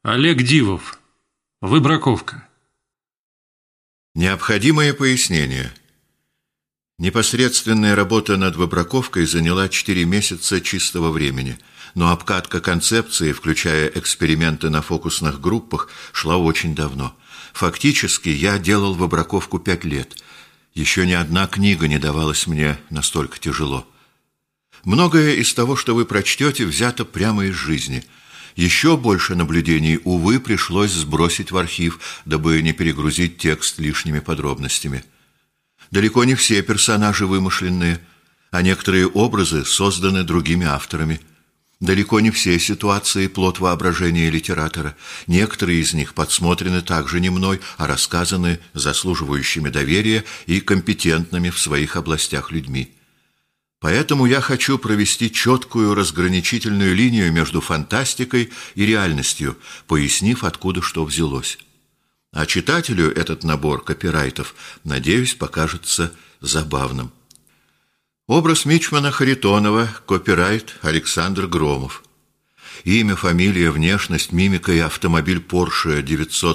Олег Дивов. Выбраковка. Необходимое пояснение. Непосредственная работа над выбраковкой заняла 4 месяца чистого времени, но обкатка концепции, включая эксперименты на фокусных группах, шла очень давно. Фактически я делал выбраковку 5 лет. Еще ни одна книга не давалась мне настолько тяжело. Многое из того, что вы прочтете, взято прямо из жизни. Еще больше наблюдений, увы, пришлось сбросить в архив, дабы не перегрузить текст лишними подробностями. Далеко не все персонажи вымышленные, а некоторые образы созданы другими авторами. Далеко не все ситуации плод воображения литератора. Некоторые из них подсмотрены также не мной, а рассказаны заслуживающими доверия и компетентными в своих областях людьми. Поэтому я хочу провести четкую разграничительную линию между фантастикой и реальностью, пояснив, откуда что взялось. А читателю этот набор копирайтов, надеюсь, покажется забавным. Образ мичмана Харитонова, копирайт Александр Громов. Имя, фамилия, внешность, мимика и автомобиль Porsche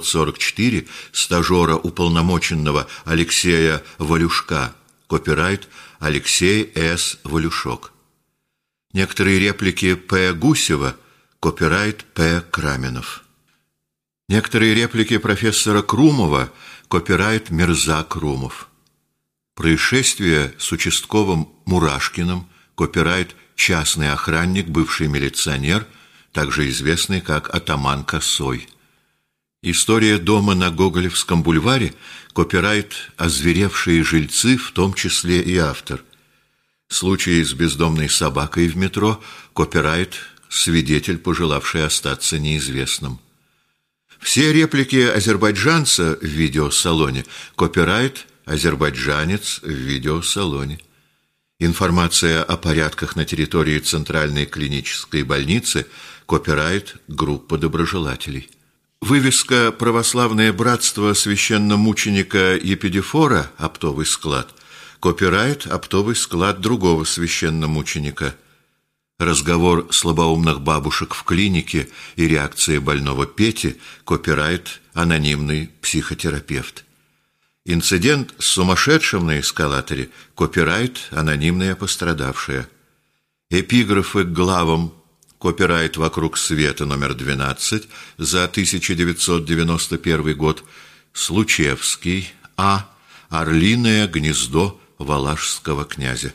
944 стажера уполномоченного Алексея Валюшка, копирайт Алексей С. Валюшок. Некоторые реплики П. Гусева, копирайт П. Краменов. Некоторые реплики профессора Крумова, копирайт Мирза Крумов. Происшествие с участковым Мурашкиным, копирайт частный охранник, бывший милиционер, также известный как атаман Косой. История дома на Гоголевском бульваре, копирайт «Озверевшие жильцы», в том числе и автор. Случай с бездомной собакой в метро, копирайт «Свидетель, пожелавший остаться неизвестным». Все реплики азербайджанца в видеосалоне, копирайт «Азербайджанец в видеосалоне». Информация о порядках на территории Центральной клинической больницы, копирайт «Группа доброжелателей». Вывеска «Православное братство священномученика Епидифора. Оптовый склад», копирайт «Оптовый склад другого священномученика». Разговор слабоумных бабушек в клинике и реакция больного Пети, копирайт «Анонимный психотерапевт». Инцидент с сумасшедшим на эскалаторе, копирайт «Анонимная пострадавшая». Эпиграфы к главам, копирайт «Вокруг света» номер 12 за 1991 год, Случевский, А. «Орлиное гнездо Валашского князя».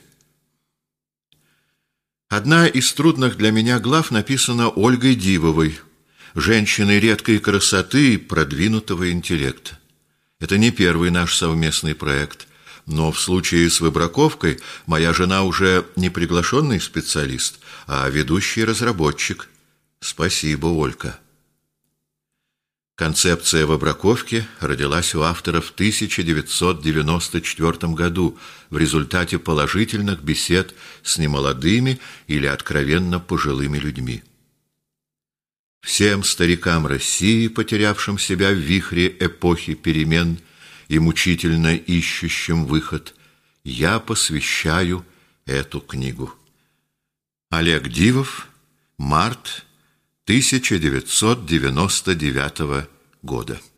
Одна из трудных для меня глав написана Ольгой Дивовой, женщиной редкой красоты и продвинутого интеллекта. Это не первый наш совместный проект, но в случае с выбраковкой моя жена уже не приглашенный специалист, а ведущий разработчик. Спасибо, Ольга. Концепция выбраковки родилась у автора в 1994 году в результате положительных бесед с немолодыми или откровенно пожилыми людьми. Всем старикам России, потерявшим себя в вихре эпохи перемен и мучительно ищущим выход, я посвящаю эту книгу. Олег Дивов, март 1999 года.